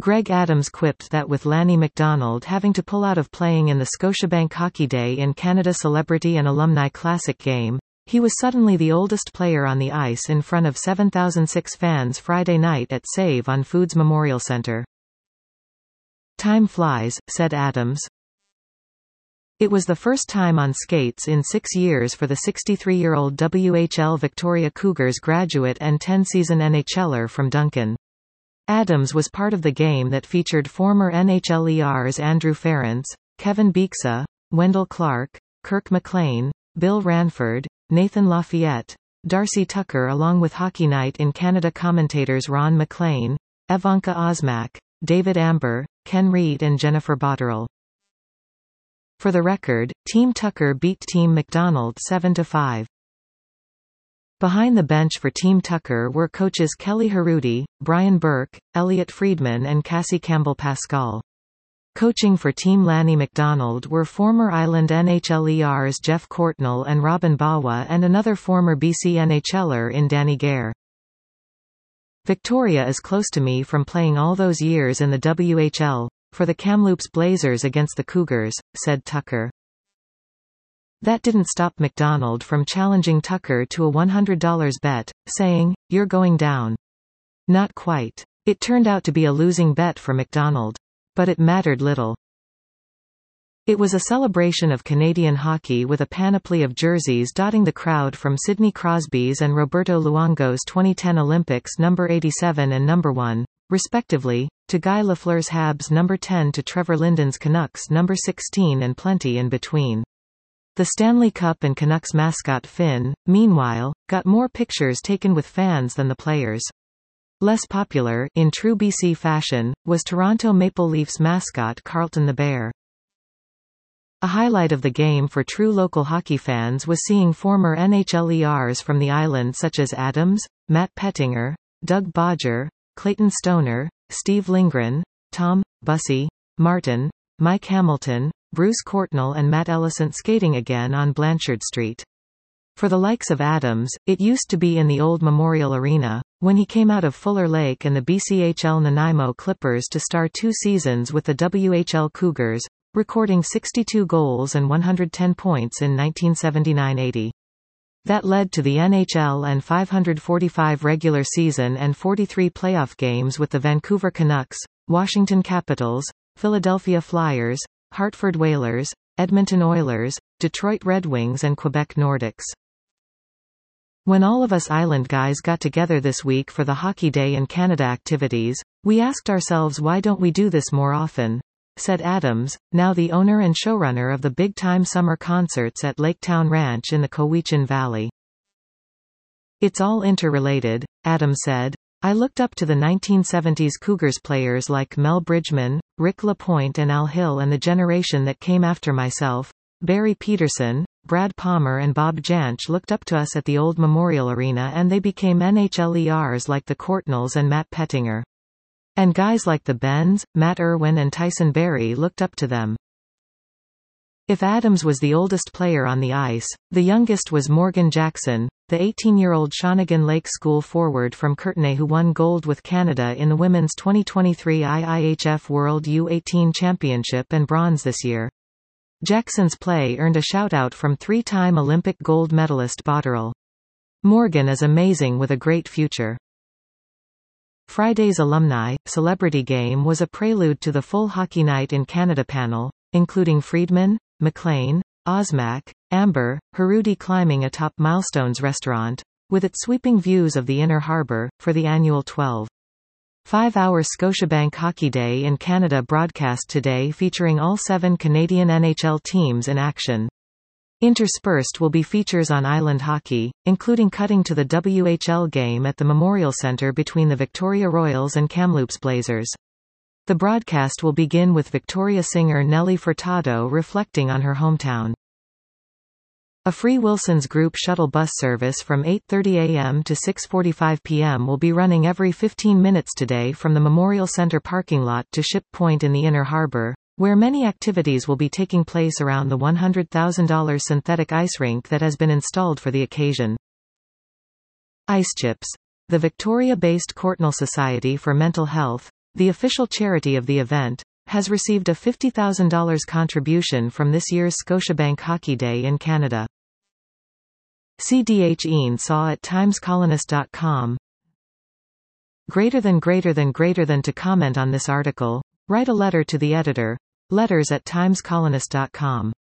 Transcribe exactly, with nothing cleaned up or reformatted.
Greg Adams quipped that with Lanny McDonald having to pull out of playing in the Scotiabank Hockey Day in Canada Celebrity and Alumni Classic game, he was suddenly the oldest player on the ice in front of seven thousand six fans Friday night at Save on Foods Memorial Centre. "Time flies," said Adams. It was the first time on skates in six years for the sixty-three-year-old W H L Victoria Cougars graduate and ten-season NHLer from Duncan. Adams was part of the game that featured former N H L E Rs Andrew Ference, Kevin Bieksa, Wendell Clark, Kirk McLean, Bill Ranford, Nathan Lafayette, Darcy Tucker along with Hockey Night in Canada commentators Ron McLean, Evanka Osmak, David Amber, Ken Reid and Jennifer Botterill. For the record, Team Tucker beat Team McDonald seven to five. Behind the bench for Team Tucker were coaches Kelly Harudi, Brian Burke, Elliot Friedman and Cassie Campbell-Pascal. Coaching for Team Lanny McDonald were former Island N H L E Rs Jeff Courtnall and Robin Bawa and another former B C NHLer in Danny Gare. "Victoria is close to me from playing all those years in the W H L, for the Kamloops Blazers against the Cougars," said Tucker. That didn't stop McDonald from challenging Tucker to a one hundred dollar bet, saying, "You're going down." Not quite. It turned out to be a losing bet for McDonald. But it mattered little. It was a celebration of Canadian hockey with a panoply of jerseys dotting the crowd from Sidney Crosby's and Roberto Luongo's twenty ten Olympics number eighty-seven and number one, respectively, to Guy Lafleur's Habs number ten to Trevor Linden's Canucks number sixteen and plenty in between. The Stanley Cup and Canucks mascot Finn, meanwhile, got more pictures taken with fans than the players. Less popular, in true B C fashion, was Toronto Maple Leafs mascot Carlton the Bear. A highlight of the game for true local hockey fans was seeing former N H L E Rs from the island such as Adams, Matt Pettinger, Doug Bodger, Clayton Stoner, Steve Lindgren, Tom, Bussy, Martin, Mike Hamilton, Bruce Courtnall and Matt Ellison skating again on Blanchard Street. For the likes of Adams, it used to be in the old Memorial Arena, when he came out of Fuller Lake and the B C H L Nanaimo Clippers to star two seasons with the W H L Cougars, recording sixty-two goals and one hundred ten points in nineteen seventy-nine eighty. That led to the N H L and five hundred forty-five regular season and forty-three playoff games with the Vancouver Canucks, Washington Capitals, Philadelphia Flyers, Hartford Whalers, Edmonton Oilers, Detroit Red Wings and Quebec Nordics. When all of us island guys got together this week for the Hockey Day in Canada activities, we asked ourselves why don't we do this more often, said Adams, now the owner and showrunner of the big-time summer concerts at Laketown Ranch in the Cowichan Valley. "It's all interrelated," Adams said. "I looked up to the nineteen seventies Cougars players like Mel Bridgman, Rick LaPointe and Al Hill and the generation that came after myself, Barry Peterson, Brad Palmer and Bob Jansch looked up to us at the old Memorial Arena and they became N H L E Rs like the Courtnalls and Matt Pettinger. And guys like the Bens, Matt Irwin and Tyson Barrie looked up to them." If Adams was the oldest player on the ice, the youngest was Morgan Jackson, the eighteen-year-old Shawnigan Lake School forward from Courtenay who won gold with Canada in the women's twenty twenty-three I I H F World U eighteen Championship and bronze this year. Jackson's play earned a shout-out from three-time Olympic gold medalist Botterill. Morgan is amazing with a great future. Friday's Alumni, Celebrity Game was a prelude to the full Hockey Night in Canada panel, including Friedman, McLean, Osmak, Amber, Harudi climbing atop Milestones restaurant, with its sweeping views of the Inner Harbour, for the annual twelve point five hour Scotiabank Hockey Day in Canada broadcast today featuring all seven Canadian N H L teams in action. Interspersed will be features on island hockey, including cutting to the W H L game at the Memorial Centre between the Victoria Royals and Kamloops Blazers. The broadcast will begin with Victoria singer Nelly Furtado reflecting on her hometown. A free Wilson's Group shuttle bus service from eight thirty a m to six forty-five p m will be running every fifteen minutes today from the Memorial Centre parking lot to Ship Point in the Inner Harbour, where many activities will be taking place around the one hundred thousand dollar synthetic ice rink that has been installed for the occasion. Ice Chips. The Victoria-based Courtnall Society for Mental Health, the official charity of the event, has received a fifty thousand dollars contribution from this year's Scotiabank Hockey Day in Canada. C D H Ian Saw at times colonist dot com. Greater than greater than greater than to comment on this article, write a letter to the editor, letters at times colonist dot com.